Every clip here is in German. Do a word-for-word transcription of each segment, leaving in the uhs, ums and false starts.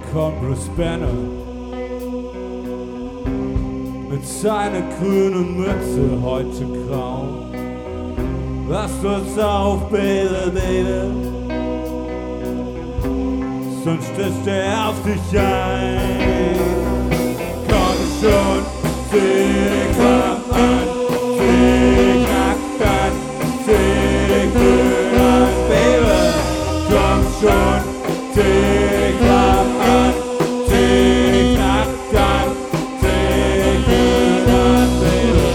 kommt Bruce Banner mit seiner grünen Mütze, heute grau. Lasst uns auf, Baby, Baby, sonst stößt er auf dich ein. Komm schon, zieh komm an, zieh knackt an, zieh grün an, Baby. Komm schon, zieh komm an, zieh knackt an, zieh grün an, Baby.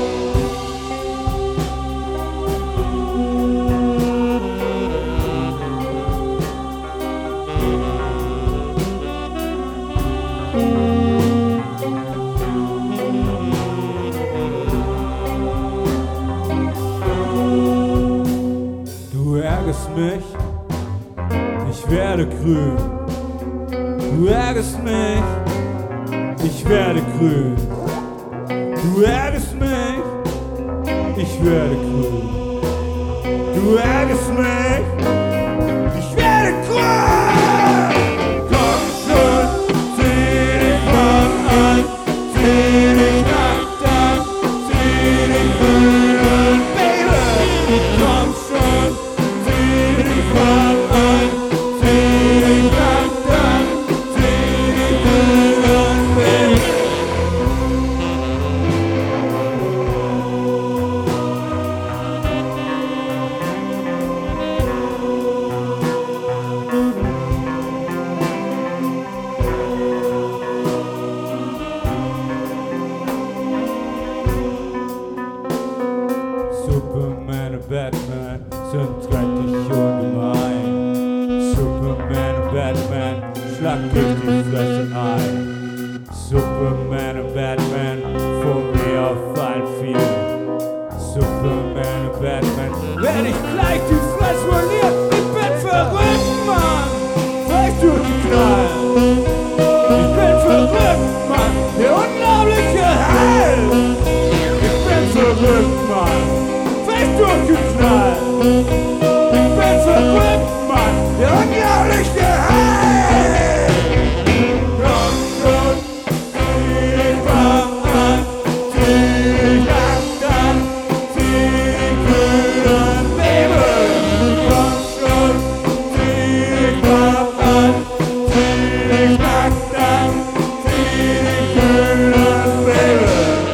Du ärgerst mich, ich werde grün. Du ärgerst mich, ich werde grün. Du ärgerst mich, ich werde grün. Du ärgerst mich, ich werde grün. Komm schon, zieh dich warm an, zieh dich nackt an, zieh dich grün an, Baby. Komm schon, zieh dich warm an, zieh dich nackt an, zieh dich grün an, Baby. Superman und Batman sind dreckig und gemein. Superman und Batman schlagen durch die Fresse ein. Superman und Batman vor mir fallen viel. Superman und Batman werd ich gleich die Fresse verlieren. Ich bin verrückt, Mann, vielleicht durchgeknallt. Ich bin verrückt, Mann, der unglaubliche Held. Ich bin verrückt, Mann, vielleicht durchgeknallt. Ich bin verrückt, Mann, der unglaubliche Held. Komm schon, zieh dich warm an, zieh dich nackt an, zieh dich grün an, Baby. Komm schon, zieh dich warm an, zieh dich nackt an, zieh dich grün an, Baby.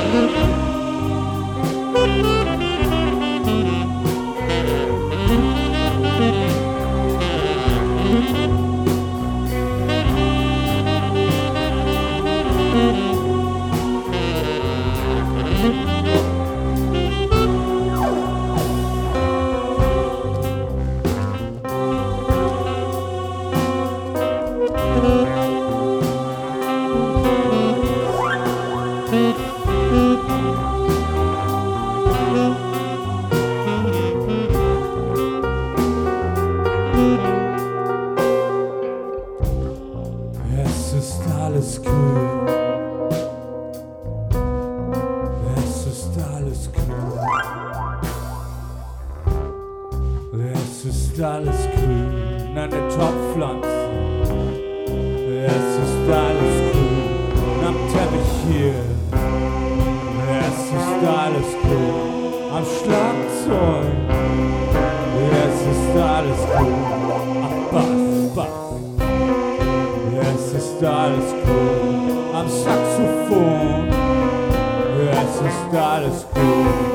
Es ist alles grün. Es ist alles grün. Es ist alles grün an der Topfpflanze. Es ist alles grün am Teppich hier. Es ist alles grün am Schlagzeug. Es ist alles grün am Bass, Bass. Es ist alles grün am Saxophon. Es ist alles grün